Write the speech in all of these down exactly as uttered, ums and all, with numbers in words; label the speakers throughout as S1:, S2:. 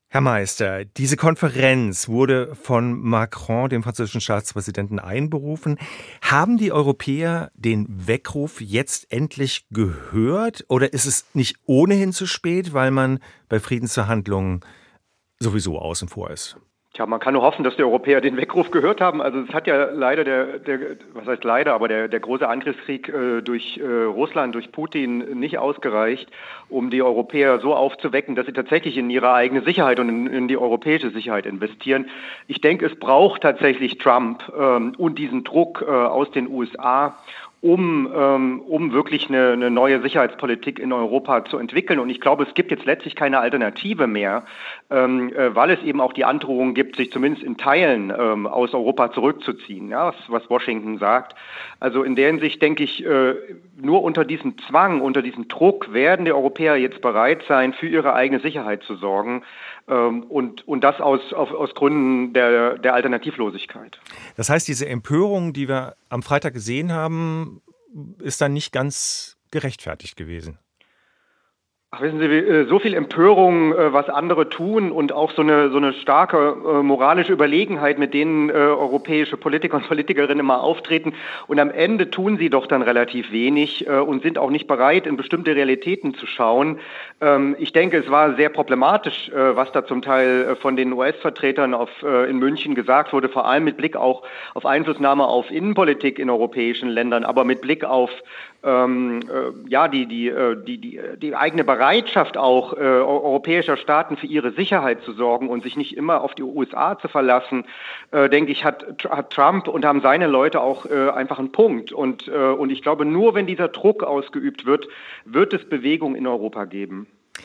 S1: Herr Meister, diese Konferenz wurde von Macron, dem französischen Staatspräsidenten, einberufen. Haben die Europäer den Weckruf jetzt endlich gehört? Oder ist es nicht ohnehin zu spät, weil man bei Friedensverhandlungen sowieso außen vor ist?
S2: Tja, man kann nur hoffen, dass die Europäer den Weckruf gehört haben. Also es hat ja leider der, der was heißt leider, aber der, der große Angriffskrieg äh, durch äh, Russland, durch Putin nicht ausgereicht, um die Europäer so aufzuwecken, dass sie tatsächlich in ihre eigene Sicherheit und in, in die europäische Sicherheit investieren. Ich denke, es braucht tatsächlich Trump ähm, und diesen Druck äh, aus den U S A, um, ähm, um wirklich eine, eine neue Sicherheitspolitik in Europa zu entwickeln. Und ich glaube, es gibt jetzt letztlich keine Alternative mehr, ähm, äh, weil es eben auch die Androhung gibt, sich zumindest in Teilen ähm, aus Europa zurückzuziehen, ja, was, was Washington sagt. Also in der Hinsicht denke ich, äh, nur unter diesem Zwang, unter diesem Druck werden die Europäer jetzt bereit sein, für ihre eigene Sicherheit zu sorgen. Ähm, und, und das aus, auf, aus Gründen der, der Alternativlosigkeit.
S1: Das heißt, diese Empörung, die wir am Freitag gesehen haben, ist dann nicht ganz gerechtfertigt gewesen.
S2: Ach, wissen Sie, so viel Empörung, was andere tun und auch so eine so eine starke äh, moralische Überlegenheit, mit denen äh, europäische Politiker und Politikerinnen immer auftreten. Und am Ende tun sie doch dann relativ wenig äh, und sind auch nicht bereit, in bestimmte Realitäten zu schauen. Ähm, ich denke, es war sehr problematisch, äh, was da zum Teil äh, von den U S-Vertretern auf, äh, in München gesagt wurde, vor allem mit Blick auch auf Einflussnahme auf Innenpolitik in europäischen Ländern, aber mit Blick auf Ähm, äh, ja, die, die, äh, die, die, die eigene Bereitschaft auch äh, europäischer Staaten für ihre Sicherheit zu sorgen und sich nicht immer auf die U S A zu verlassen, äh, denke ich, hat, hat Trump und haben seine Leute auch äh, einfach einen Punkt. Und, äh, und ich glaube, nur wenn dieser Druck ausgeübt wird, wird es Bewegung in Europa geben.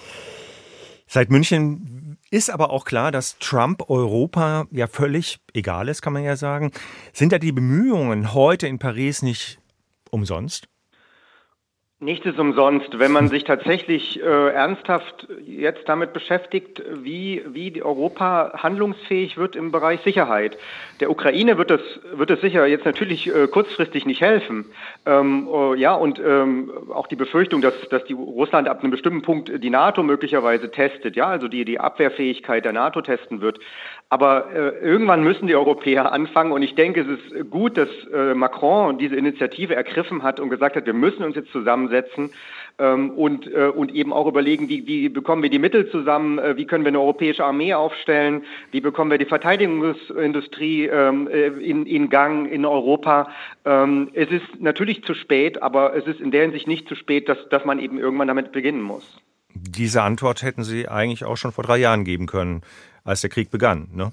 S1: Seit München ist aber auch klar, dass Trump Europa ja völlig egal ist, kann man ja sagen. Sind da die Bemühungen heute in Paris nicht umsonst?
S2: Nichts ist umsonst, wenn man sich tatsächlich äh, ernsthaft jetzt damit beschäftigt, wie, wie Europa handlungsfähig wird im Bereich Sicherheit. Der Ukraine wird das, wird es sicher jetzt natürlich äh, kurzfristig nicht helfen. Ähm, äh, ja, und ähm, auch die Befürchtung, dass, dass die Russland ab einem bestimmten Punkt die NATO möglicherweise testet, ja, also die, die Abwehrfähigkeit der NATO testen wird. Aber äh, irgendwann müssen die Europäer anfangen und ich denke, es ist gut, dass äh, Macron diese Initiative ergriffen hat und gesagt hat, wir müssen uns jetzt zusammensetzen ähm, und, äh, und eben auch überlegen, wie, wie bekommen wir die Mittel zusammen, äh, wie können wir eine europäische Armee aufstellen, wie bekommen wir die Verteidigungsindustrie ähm, in, in Gang in Europa. Ähm, es ist natürlich zu spät, aber es ist in der Hinsicht nicht zu spät, dass, dass man eben irgendwann damit beginnen muss.
S1: Diese Antwort hätten Sie eigentlich auch schon vor drei Jahren geben können, als der Krieg begann, ne?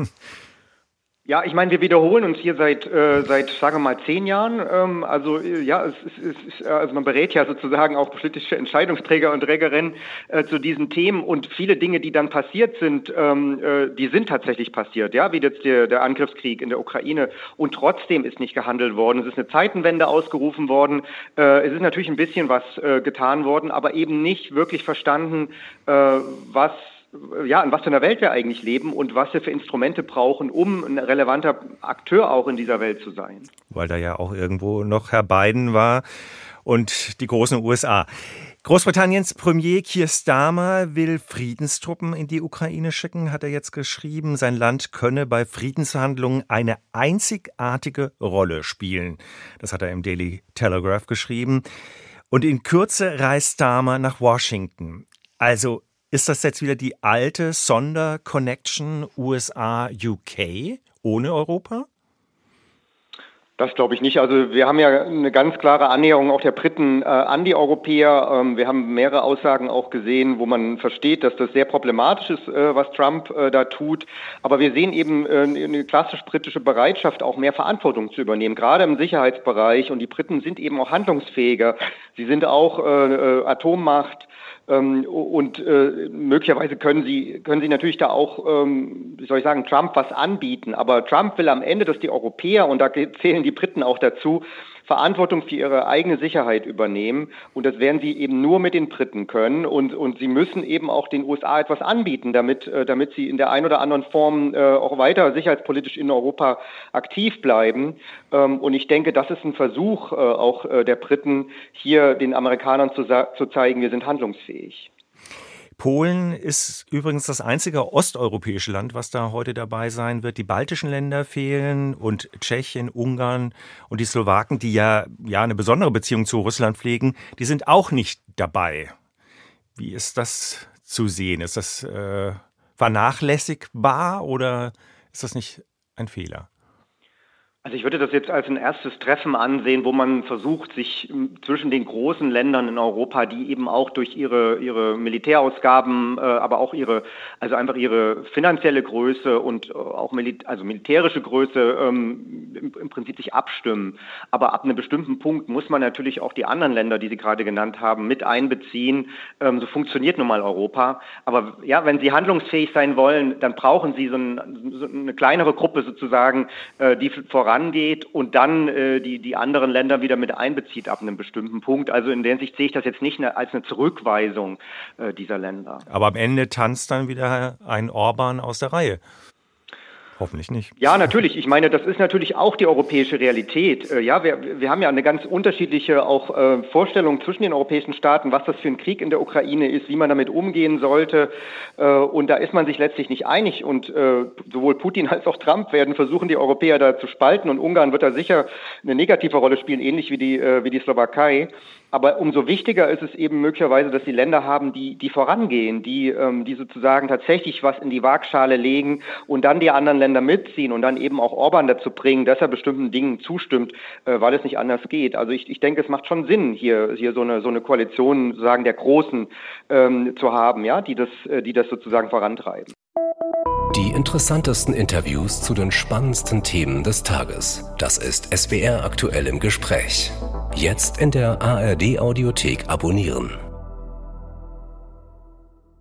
S2: Ja, ich meine, wir wiederholen uns hier seit, äh, seit sagen wir mal, zehn Jahren. Ähm, also äh, ja, es ist, es ist, also man berät ja sozusagen auch politische Entscheidungsträger und Trägerinnen äh, zu diesen Themen und viele Dinge, die dann passiert sind, ähm, äh, die sind tatsächlich passiert, ja, wie jetzt der, der Angriffskrieg in der Ukraine und trotzdem ist nicht gehandelt worden. Es ist eine Zeitenwende ausgerufen worden. Äh, es ist natürlich ein bisschen was äh, getan worden, aber eben nicht wirklich verstanden, äh, was ja, in was für einer Welt wir eigentlich leben und was wir für Instrumente brauchen, um ein relevanter Akteur auch in dieser Welt zu sein.
S1: Weil da ja auch irgendwo noch Herr Biden war und die großen U S A. Großbritanniens Premier Keir Starmer will Friedenstruppen in die Ukraine schicken, hat er jetzt geschrieben. Sein Land könne bei Friedensverhandlungen eine einzigartige Rolle spielen. Das hat er im Daily Telegraph geschrieben. Und in Kürze reist Starmer nach Washington. Also ist das jetzt wieder die alte Sonder-Connection U S A-U K ohne Europa?
S2: Das glaube ich nicht. Also wir haben ja eine ganz klare Annäherung auch der Briten äh, an die Europäer. Ähm, wir haben mehrere Aussagen auch gesehen, wo man versteht, dass das sehr problematisch ist, äh, was Trump äh, da tut. Aber wir sehen eben äh, eine klassisch britische Bereitschaft, auch mehr Verantwortung zu übernehmen, gerade im Sicherheitsbereich. Und die Briten sind eben auch handlungsfähiger. Sie sind auch äh, Atommacht. Ähm, und äh, möglicherweise können sie können sie natürlich da auch, ähm, wie soll ich sagen, Trump was anbieten. Aber Trump will am Ende, dass die Europäer, und da zählen die Briten auch dazu, Verantwortung für ihre eigene Sicherheit übernehmen. Und das werden sie eben nur mit den Briten können. Und, und sie müssen eben auch den U S A etwas anbieten, damit, äh, damit sie in der einen oder anderen Form äh, auch weiter sicherheitspolitisch in Europa aktiv bleiben. Ähm, und ich denke, das ist ein Versuch äh, auch äh, der Briten, hier den Amerikanern zu, sa- zu zeigen, wir sind handlungsfähig.
S1: Polen ist übrigens das einzige osteuropäische Land, was da heute dabei sein wird. Die baltischen Länder fehlen und Tschechien, Ungarn und die Slowaken, die ja, ja eine besondere Beziehung zu Russland pflegen, die sind auch nicht dabei. Wie ist das zu sehen? Ist das äh, vernachlässigbar oder ist das nicht ein Fehler?
S2: Also ich würde das jetzt als ein erstes Treffen ansehen, wo man versucht, sich zwischen den großen Ländern in Europa, die eben auch durch ihre ihre Militärausgaben, äh, aber auch ihre, also einfach ihre finanzielle Größe und äh, auch Mil- also militärische Größe ähm, im, im Prinzip sich abstimmen. Aber ab einem bestimmten Punkt muss man natürlich auch die anderen Länder, die Sie gerade genannt haben, mit einbeziehen. Ähm, so funktioniert nun mal Europa. Aber ja, wenn Sie handlungsfähig sein wollen, dann brauchen Sie so, ein, so eine kleinere Gruppe sozusagen, äh, die voran angeht und dann äh, die, die anderen Länder wieder mit einbezieht ab einem bestimmten Punkt. Also in der Sicht sehe ich das jetzt nicht ne, als eine Zurückweisung äh, dieser Länder.
S1: Aber am Ende tanzt dann wieder ein Orban aus der Reihe. Hoffentlich nicht.
S2: Ja, natürlich. Ich meine, das ist natürlich auch die europäische Realität. Ja, wir, wir haben ja eine ganz unterschiedliche auch äh, Vorstellung zwischen den europäischen Staaten, was das für ein Krieg in der Ukraine ist, wie man damit umgehen sollte. Äh, und da ist man sich letztlich nicht einig. Und äh, sowohl Putin als auch Trump werden versuchen, die Europäer da zu spalten. Und Ungarn wird da sicher eine negative Rolle spielen, ähnlich wie die, äh, wie die Slowakei. Aber umso wichtiger ist es eben möglicherweise, dass die Länder haben, die, die vorangehen, die, ähm, die sozusagen tatsächlich was in die Waagschale legen und dann die anderen Länder mitziehen und dann eben auch Orban dazu bringen, dass er bestimmten Dingen zustimmt, äh, weil es nicht anders geht. Also ich, ich denke, es macht schon Sinn, hier, hier so eine, so eine Koalition sozusagen der Großen ähm, zu haben, ja, die das, äh, die das sozusagen vorantreiben.
S3: Die interessantesten Interviews zu den spannendsten Themen des Tages. Das ist S W R aktuell im Gespräch. Jetzt in der A R D Audiothek abonnieren.